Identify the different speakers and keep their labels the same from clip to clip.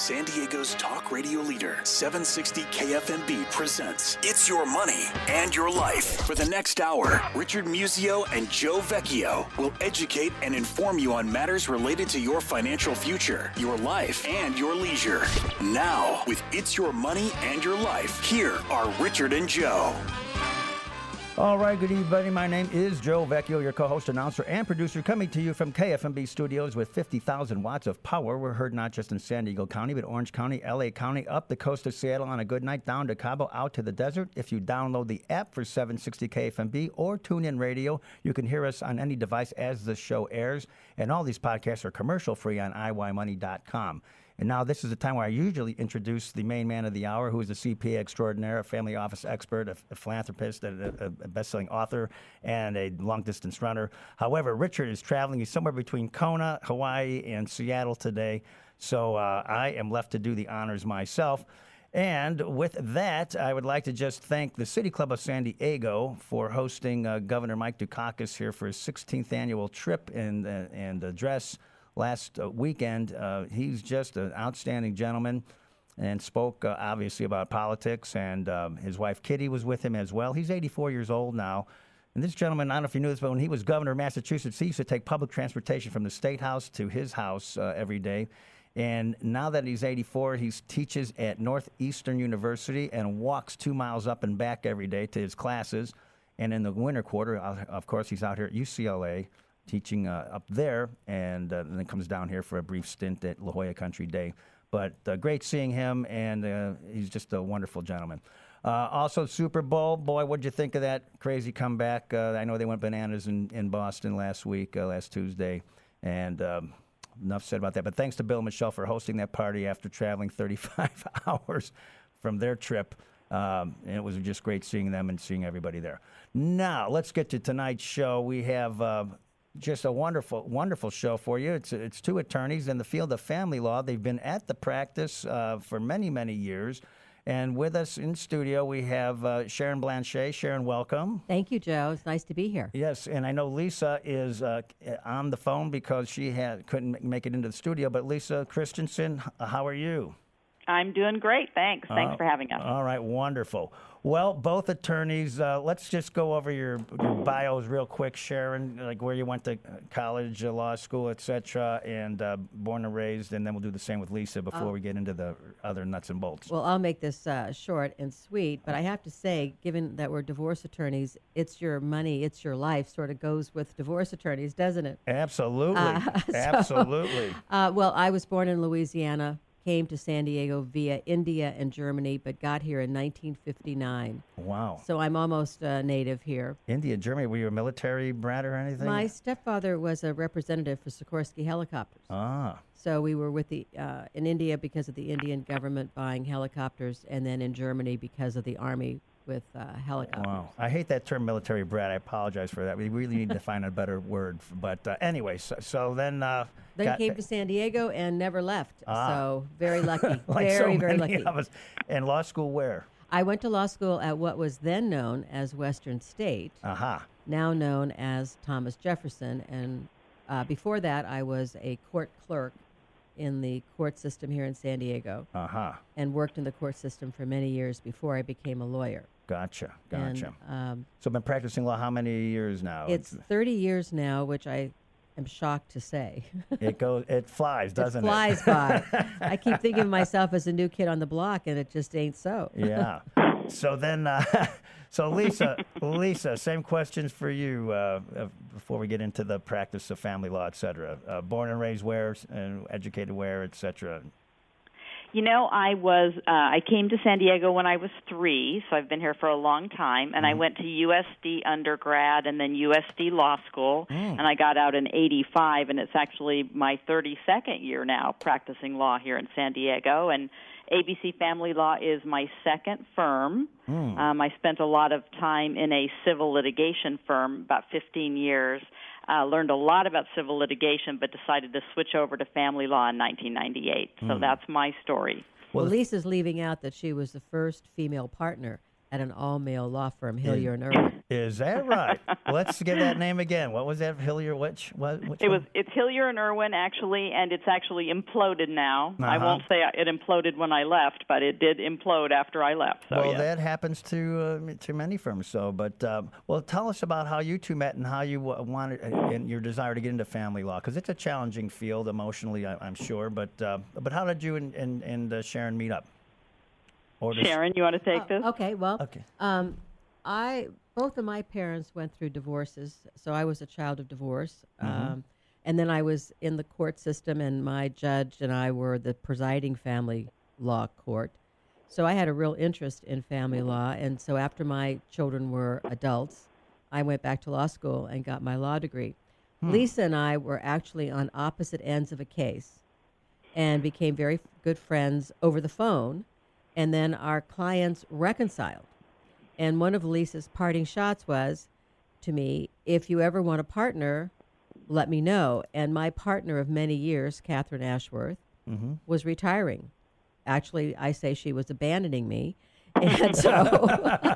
Speaker 1: San Diego's talk radio leader, 760 KFMB presents It's Your Money and Your Life. For the next hour, Richard Musio and Joe Vecchio will educate and inform you on matters related to your financial future, your life, and your leisure. Now, with It's Your Money and Your Life, here are Richard and Joe.
Speaker 2: All right, good evening, buddy. My name is Joe Vecchio, your co-host, announcer, and producer, coming to you from KFMB Studios with 50,000 watts of power. We're heard not just in San Diego County, but Orange County, LA County, up the coast of Seattle on a good night, down to Cabo, out to the desert. If you download the app for 760 KFMB or TuneIn Radio, you can hear us on any device as the show airs. And all these podcasts are commercial-free on iYmoney.com. And now this is the time where I usually introduce the main man of the hour, who is a CPA extraordinaire, a family office expert, a philanthropist, a best-selling author, and a long-distance runner. However, Richard is traveling. He's somewhere between Kona, Hawaii, and Seattle today. So I am left to do the honors myself. And with that, I would like to just thank the City Club of San Diego for hosting Governor Mike Dukakis here for his 16th annual trip and address last weekend. He's just an outstanding gentleman and spoke obviously about politics, and his wife Kitty was with him as well. He's 84 years old now. And this gentleman, I don't know if you knew this, but when he was governor of Massachusetts, he used to take public transportation from the State House to his house every day. And now that he's 84, he teaches at Northeastern University and walks 2 miles up and back every day to his classes. And in the winter quarter, of course, he's out here at UCLA teaching up there, and then comes down here for a brief stint at La Jolla Country Day. But great seeing him, and he's just a wonderful gentleman. Also, Super Bowl, boy, what'd you think of that crazy comeback? I know they went bananas in Boston last week, last Tuesday, and enough said about that. But thanks to Bill and Michelle for hosting that party after traveling 35 hours from their trip. And it was just great seeing them and seeing everybody there. Now, let's get to tonight's show. We have just a wonderful, wonderful show for you. It's two attorneys in the field of family law. They've been at the practice for many, many years. And with us in studio, we have Sharon Blanchet. Sharon, welcome.
Speaker 3: Thank you, Joe. It's nice to be here.
Speaker 2: Yes, and I know Lisa is on the phone because she couldn't make it into the studio. But Lisa Christensen, how are you?
Speaker 4: I'm doing great, thanks. Thanks for having us.
Speaker 2: All right, wonderful. Well, both attorneys, let's just go over your bios real quick, Sharon, like where you went to college, law school, et cetera, and born and raised, and then we'll do the same with Lisa before we get into the other nuts and bolts.
Speaker 3: Well, I'll make this short and sweet, but I have to say, given that we're divorce attorneys, it's your money, it's your life sort of goes with divorce attorneys, doesn't it?
Speaker 2: Absolutely. Absolutely.
Speaker 3: Well, I was born in Louisiana, came to San Diego via India and Germany, but got here in 1959.
Speaker 2: Wow.
Speaker 3: So I'm almost native here.
Speaker 2: India, Germany, were you a military brat or anything?
Speaker 3: My stepfather was a representative for Sikorsky Helicopters.
Speaker 2: Ah.
Speaker 3: So we were with in India because of the Indian government buying helicopters, and then in Germany because of the Army with helicopters.
Speaker 2: Wow. I hate that term military brat. I apologize for that. We really need to find a better word. But anyway, so then...
Speaker 3: Then came to San Diego and never left. So very lucky.
Speaker 2: Like
Speaker 3: very,
Speaker 2: so
Speaker 3: very
Speaker 2: many
Speaker 3: lucky.
Speaker 2: of us. And law school where?
Speaker 3: I went to law school at what was then known as Western State, now known as Thomas Jefferson. And before that, I was a court clerk in the court system here in San Diego. And worked in the court system for many years before I became a lawyer.
Speaker 2: Gotcha.
Speaker 3: And,
Speaker 2: so I've been practicing law how many years now?
Speaker 3: It's 30 years now, which I am shocked to say.
Speaker 2: It flies, doesn't it?
Speaker 3: It flies by. I keep thinking of myself as a new kid on the block, and it just ain't so.
Speaker 2: Yeah. So then, so Lisa, same questions for you before we get into the practice of family law, et cetera. Born and raised where, and educated where, et cetera?
Speaker 4: You know, I came to San Diego when I was 3, so I've been here for a long time, and I went to USD undergrad and then USD law school, and I got out in 85, and it's actually my 32nd year now practicing law here in San Diego, and ABC Family Law is my second firm. I spent a lot of time in a civil litigation firm, about 15 years. Learned a lot about civil litigation, but decided to switch over to family law in 1998. So that's my story.
Speaker 3: Well, Lisa's leaving out that she was the first female partner at an all-male law firm, Hillier and Irwin.
Speaker 2: Is that right? Let's give that name again. What was that, Hillier? Which
Speaker 4: It's Hillier and Irwin, actually, and it's actually imploded now. I won't say it imploded when I left, but it did implode after I left. So,
Speaker 2: well, that happens to many firms. So, but well, tell us about how you two met and how you wanted and your desire to get into family law, because it's a challenging field emotionally, I'm sure. But how did you and Sharon meet up?
Speaker 4: Sharon, you want to take this?
Speaker 3: Okay. Well, both of my parents went through divorces, so I was a child of divorce. And then I was in the court system, and my judge and I were the presiding family law court. So I had a real interest in family law, and so after my children were adults, I went back to law school and got my law degree. Lisa and I were actually on opposite ends of a case and became very good friends over the phone, and then our clients reconciled. And one of Lisa's parting shots was to me, if you ever want a partner, let me know. And my partner of many years, Catherine Ashworth, was retiring. Actually, I say she was abandoning me. And so,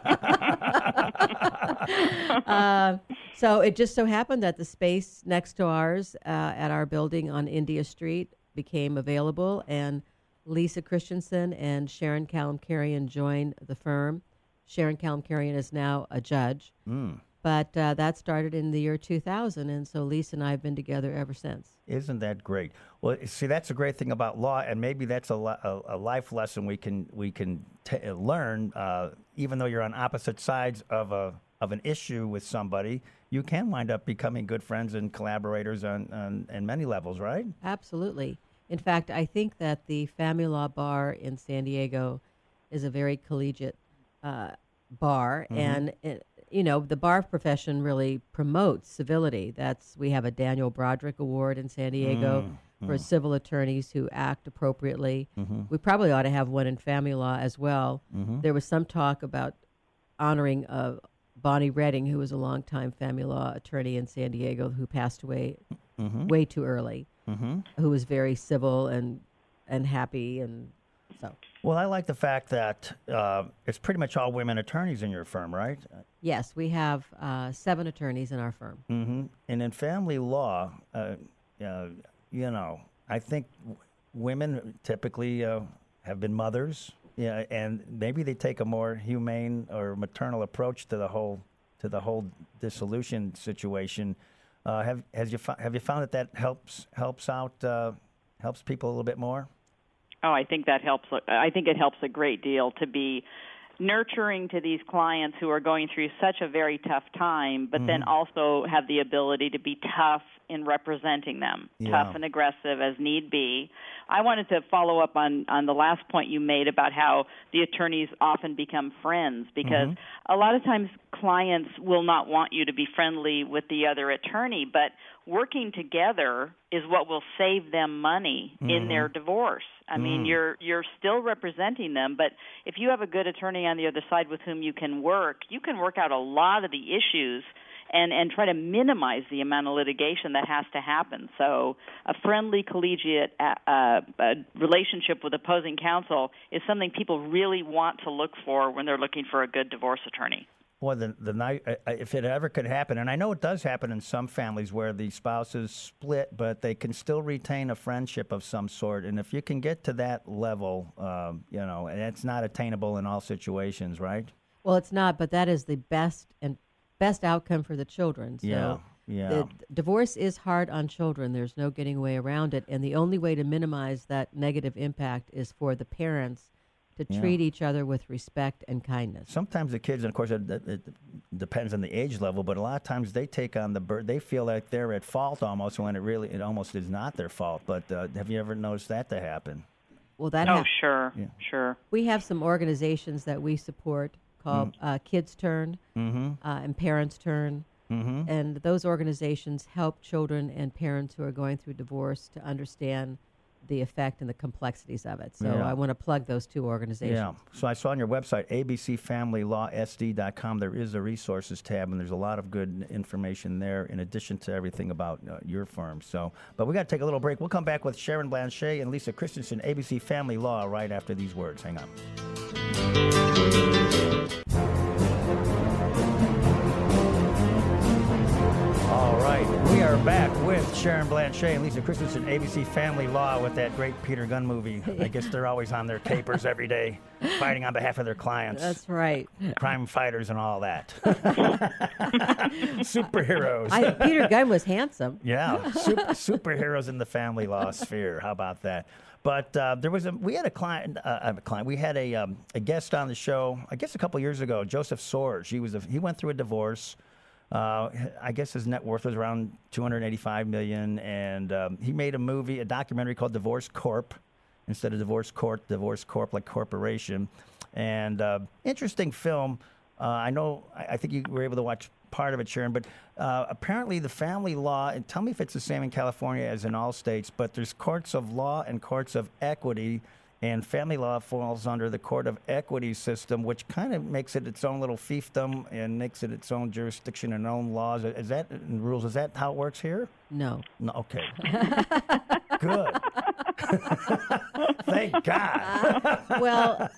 Speaker 3: so it just so happened that the space next to ours at our building on India Street became available, and Lisa Christensen and Sharon Kalamkarian joined the firm. Sharon Kalamkarian is now a judge, but that started in the year 2000, and so Lisa and I have been together ever since.
Speaker 2: Isn't that great? Well, see, that's a great thing about law, and maybe that's a life lesson we can learn. Even though you're on opposite sides of an issue with somebody, you can wind up becoming good friends and collaborators on many levels, right?
Speaker 3: Absolutely. In fact, I think that the family law bar in San is a very collegiate bar, and the bar profession really promotes civility. We have a Daniel Broderick Award in San Diego for civil attorneys who act appropriately. We probably ought to have one in family law as well. There was some talk about honoring Bonnie Redding, who was a longtime family law attorney in San Diego who passed away way too early, who was very civil and happy, and so.
Speaker 2: Well, I like the fact that it's pretty much all women attorneys in your firm, right?
Speaker 3: Yes, we have 7 attorneys in our firm.
Speaker 2: And in family law, I think women typically have been mothers, and maybe they take a more humane or maternal approach to the whole dissolution situation. Have you found that helps people a little bit more?
Speaker 4: Oh, I think that helps. I think it helps a great deal to be nurturing to these clients who are going through such a very tough time, but then also have the ability to be tough in representing them, tough and aggressive as need be. I wanted to follow up on the last point you made about how the attorneys often become friends, because a lot of times clients will not want you to be friendly with the other attorney, but working together is what will save them money in their divorce. I mean, you're still representing them, but if you have a good attorney on the other side with whom you can work out a lot of the issues and try to minimize the amount of litigation that has to happen. So a friendly, collegiate relationship with opposing counsel is something people really want to look for when they're looking for a good divorce attorney.
Speaker 2: Well, the night, if it ever could happen, and I know it does happen in some families where the spouses split, but they can still retain a friendship of some sort. And if you can get to that level, and it's not attainable in all situations, right?
Speaker 3: Well, it's not, but that is the best outcome for the children. So the divorce is hard on children. There's no getting away around it. And the only way to minimize that negative impact is for the parents to treat each other with respect and kindness.
Speaker 2: Sometimes the kids, and of course it depends on the age level, but a lot of times they take on they feel like they're at fault almost when it almost is not their fault. But have you ever noticed that to happen?
Speaker 3: Well, that
Speaker 4: sure.
Speaker 3: We have some organizations that we support called Kids Turn and Parents Turn. And those organizations help children and parents who are going through divorce to understand the effect and the complexities of it. So I want to plug those 2 organizations.
Speaker 2: Yeah. So I saw on your website, abcfamilylawsd.com, there is a resources tab, and there's a lot of good information there in addition to everything about your firm. But we got to take a little break. We'll come back with Sharon Blanchet and Lisa Christensen, ABC Family Law, right after these words. Hang on. are back with Sharon Blanchet and Lisa Christensen, ABC Family Law, with that great Peter Gunn movie. I guess they're always on their capers every day, fighting on behalf of their clients.
Speaker 3: That's right.
Speaker 2: Crime fighters and all that. Superheroes.
Speaker 3: Peter Gunn was handsome.
Speaker 2: Yeah, superheroes in the family law sphere. How about that? But we had a guest on the show, I guess a couple years ago, Joseph Sorge. He went through a divorce. I guess his net worth was around $285 million, and he made a documentary called Divorce Corp, instead of Divorce Court, Divorce Corp like corporation. And interesting film. I think you were able to watch part of it, Sharon, but apparently the family law, and tell me if it's the same in California as in all states, but there's courts of law and courts of equity, and family law falls under the court of equity system, which kind of makes it its own little fiefdom and makes it its own jurisdiction and own laws. Is that rules? Is that how it works here?
Speaker 3: No.
Speaker 2: No. Okay. Good. Thank God.
Speaker 3: Well,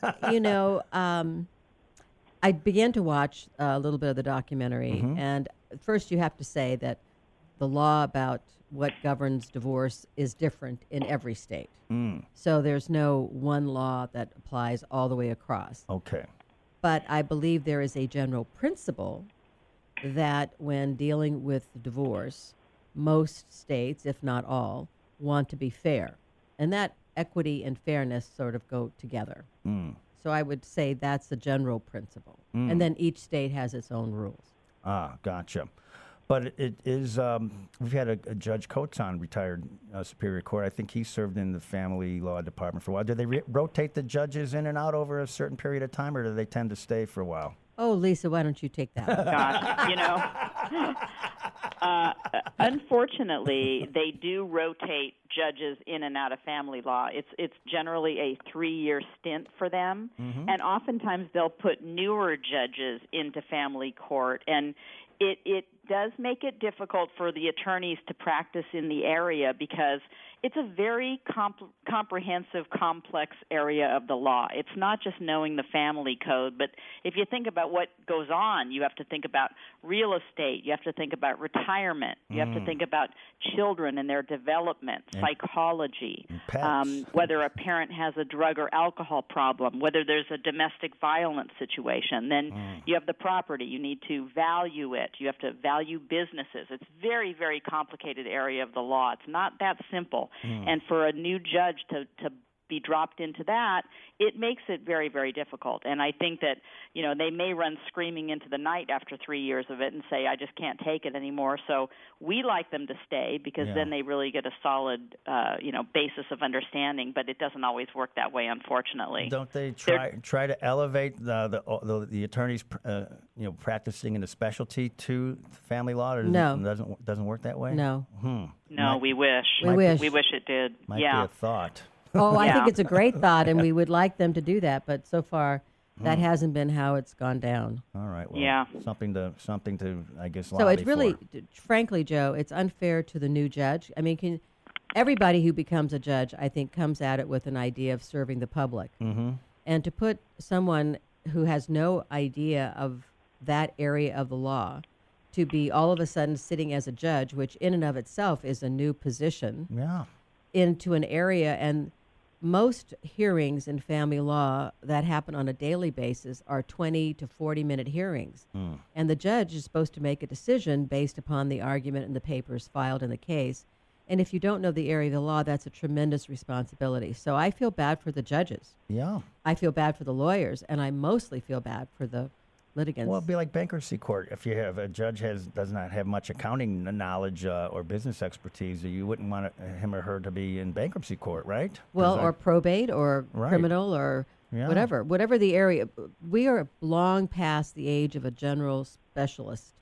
Speaker 3: I began to watch a little bit of the documentary, and first you have to say that the law about what governs divorce is different in every state. So there's no one law that applies all the way across.
Speaker 2: Okay.
Speaker 3: But I believe there is a general principle that when dealing with divorce, most states, if not all, want to be fair. And that equity and fairness sort of go together. So I would say that's the general principle. And then each state has its own rules.
Speaker 2: Ah, gotcha. But it is, we've had a Judge Coates on, retired Superior Court. I think he served in the family law department for a while. Do they rotate the judges in and out over a certain period of time, or do they tend to stay for a while?
Speaker 3: Oh, Lisa, why don't you take that one?
Speaker 4: Gosh, unfortunately, they do rotate judges in and out of family law. It's generally a 3-year stint for them, and oftentimes they'll put newer judges into family court, and it does make it difficult for the attorneys to practice in the area because it's a very comprehensive, complex area of the law. It's not just knowing the family code, but if you think about what goes on, you have to think about real estate, you have to think about retirement, you have to think about children and their development, psychology, whether a parent has a drug or alcohol problem, whether there's a domestic violence situation. Then you have the property. You need to value it. You have to value businesses. It's very, very complicated area of the law. It's not that simple. And for a new judge to be dropped into that, it makes it very, very difficult. And I think that, they may run screaming into the night after 3 years of it and say, I just can't take it anymore. So we like them to stay because then they really get a solid, basis of understanding. But it doesn't always work that way, unfortunately.
Speaker 2: Don't they try to elevate the attorneys, practicing in a specialty to family law? Or doesn't work that way?
Speaker 3: No.
Speaker 4: No, we wish.
Speaker 3: We wish
Speaker 4: it did.
Speaker 2: Might be a thought.
Speaker 3: Oh, I think it's a great thought, and we would like them to do that. But so far, that hasn't been how it's gone down.
Speaker 2: All right. Well, something to, I guess, lobby
Speaker 3: So it's really,
Speaker 2: for.
Speaker 3: frankly, Joe, it's unfair to the new judge. I mean, everybody who becomes a judge, I think, comes at it with an idea of serving the public. And to put someone who has no idea of that area of the law to be all of a sudden sitting as a judge, which in and of itself is a new position, into an area, and most hearings in family law that happen on a daily basis are 20 to 40-minute hearings. And the judge is supposed to make a decision based upon the argument and the papers filed in the case. And if you don't know the area of the law, that's a tremendous responsibility. So I feel bad for the judges.
Speaker 2: Yeah.
Speaker 3: I feel bad for the lawyers, and I mostly feel bad for the litigants.
Speaker 2: Well, it'd be like bankruptcy court. If you have a judge does not have much accounting knowledge or business expertise, you wouldn't want him or her to be in bankruptcy court, right?
Speaker 3: Or probate or criminal or whatever the area. We are long past the age of a general specialist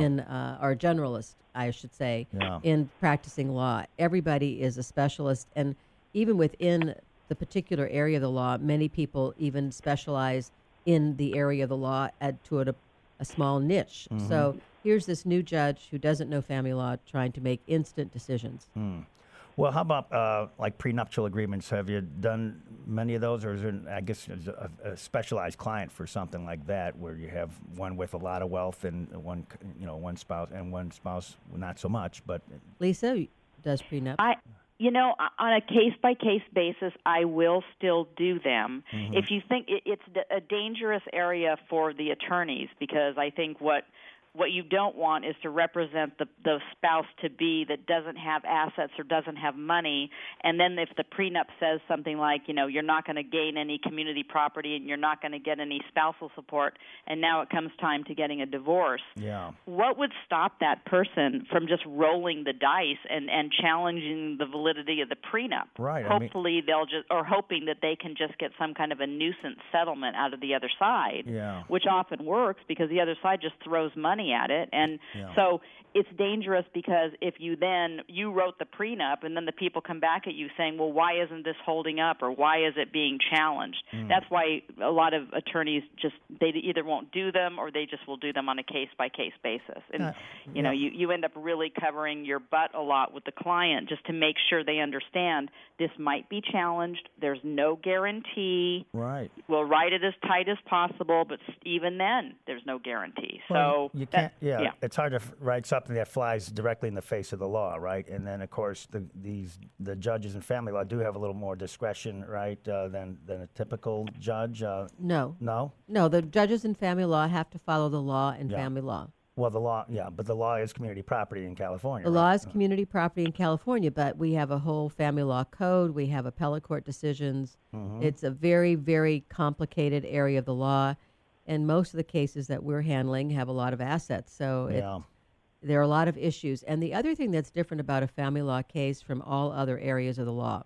Speaker 3: or generalist, I should say, in practicing law. Everybody is a specialist, and even within the particular area of the law, many people even specialize in the area of the law to a small niche. So here's this new judge who doesn't know family law trying to make instant decisions.
Speaker 2: Well, how about like prenuptial agreements? Have you done many of those, or is there, I guess, a specialized client for something like that, where you have one with a lot of wealth and one spouse not so much? But
Speaker 3: Lisa does prenup.
Speaker 4: On a case-by-case basis, I will still do them. Mm-hmm. If you think it's a dangerous area for the attorneys, because I think what you don't want is to represent the spouse-to-be that doesn't have assets or doesn't have money, and then if the prenup says something like, you're not going to gain any community property and you're not going to get any spousal support, and now it comes time to getting a divorce, what would stop that person from just rolling the dice and challenging the validity of the prenup?
Speaker 2: Right.
Speaker 4: Hopefully hoping that they can just get some kind of a nuisance settlement out of the other side, which often works because the other side just throws money at it. And so it's dangerous, because if you wrote the prenup and then the people come back at you saying, well, why isn't this holding up, or why is it being challenged? That's why a lot of attorneys they either won't do them, or they just will do them on a case-by-case basis. And, you end up really covering your butt a lot with the client just to make sure they understand this might be challenged. There's no guarantee.
Speaker 2: Right.
Speaker 4: We'll write it as tight as possible, but even then, there's no guarantee.
Speaker 2: Well, you can't. It's hard to write something that flies directly in the face of the law, right? And then, of course, the judges in family law do have a little more discretion, right, than a typical judge.
Speaker 3: No. The judges in family law have to follow the law in family law.
Speaker 2: Well, the law, but the law is community property in California.
Speaker 3: The law is community property in California, but we have a whole family law code. We have appellate court decisions. Mm-hmm. It's a very, very complicated area of the law, and most of the cases that we're handling have a lot of assets. So there are a lot of issues. And the other thing that's different about a family law case from all other areas of the law,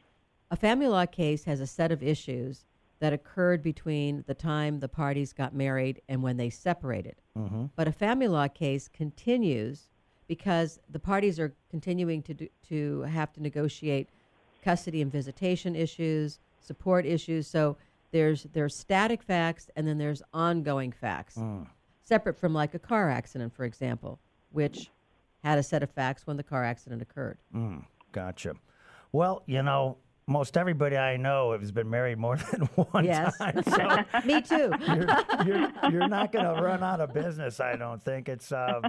Speaker 3: a family law case has a set of issues that occurred between the time the parties got married and when they separated. Mm-hmm. But a family law case continues because the parties are continuing to have to negotiate custody and visitation issues, support issues. So there's static facts, and then there's ongoing facts, separate from like a car accident, for example, which had a set of facts when the car accident occurred.
Speaker 2: Gotcha. Well, most everybody I know has been married more than one time. So
Speaker 3: me too.
Speaker 2: You're not going to run out of business, I don't think. It's
Speaker 3: Well,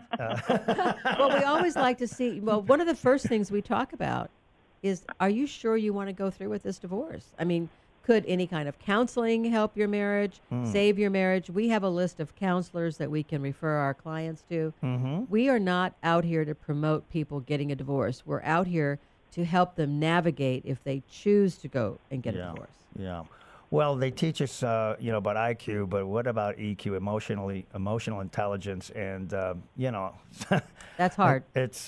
Speaker 3: we always like to see. Well, one of the first things we talk about is, are you sure you want to go through with this divorce? I mean, could any kind of counseling help your marriage, save your marriage? We have a list of counselors that we can refer our clients to. Mm-hmm. We are not out here to promote people getting a divorce. We're out here to help them navigate if they choose to go and get a divorce.
Speaker 2: Yeah. Well, they teach us, about IQ, but what about EQ, emotional intelligence, and,
Speaker 3: That's hard.
Speaker 2: It's,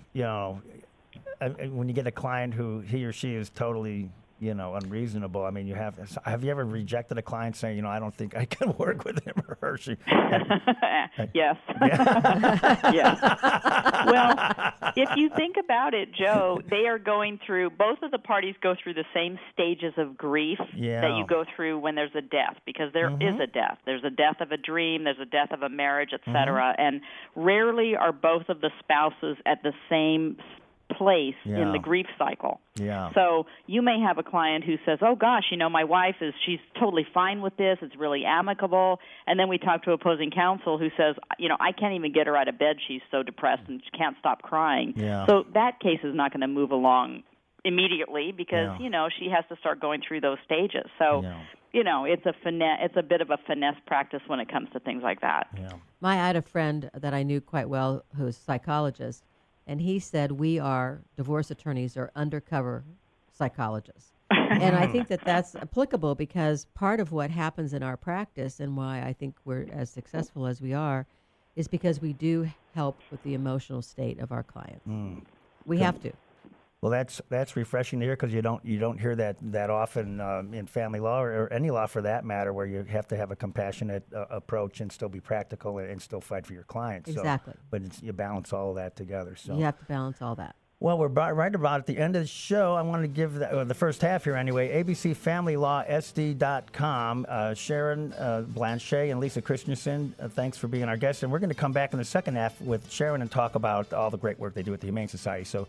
Speaker 2: when you get a client who he or she is totally, unreasonable. I mean, have you ever rejected a client saying, I don't think I can work with him or her?
Speaker 4: Yes. Yes. Well, if you think about it, Joe, they are going through, both of the parties go through the same stages of grief that you go through when there's a death, because there is a death. There's a death of a dream, there's a death of a marriage, et cetera, and rarely are both of the spouses at the same place in the grief cycle.
Speaker 2: Yeah.
Speaker 4: So you may have a client who says, oh gosh, my wife she's totally fine with this, it's really amicable, and then we talk to opposing counsel who says, I can't even get her out of bed, she's so depressed and she can't stop crying.
Speaker 2: Yeah.
Speaker 4: So that case is not going to move along immediately because, she has to start going through those stages. So it's a bit of a finesse practice when it comes to things like that.
Speaker 2: Yeah.
Speaker 3: I had a friend that I knew quite well who's a psychologist, and he said divorce attorneys are undercover psychologists. And I think that's applicable because part of what happens in our practice and why I think we're as successful as we are is because we do help with the emotional state of our clients. We have to.
Speaker 2: Well, that's refreshing to hear because you don't hear that often in family law or any law for that matter, where you have to have a compassionate approach and still be practical and still fight for your clients.
Speaker 3: Exactly.
Speaker 2: So, but you balance all of that together. So
Speaker 3: you have to balance all that.
Speaker 2: Well, we're right about at the end of the show. I want to give the first half here anyway. ABCFamilyLawSD.com. Sharon Blanchet and Lisa Christensen, thanks for being our guests. And we're going to come back in the second half with Sharon and talk about all the great work they do at the Humane Society. So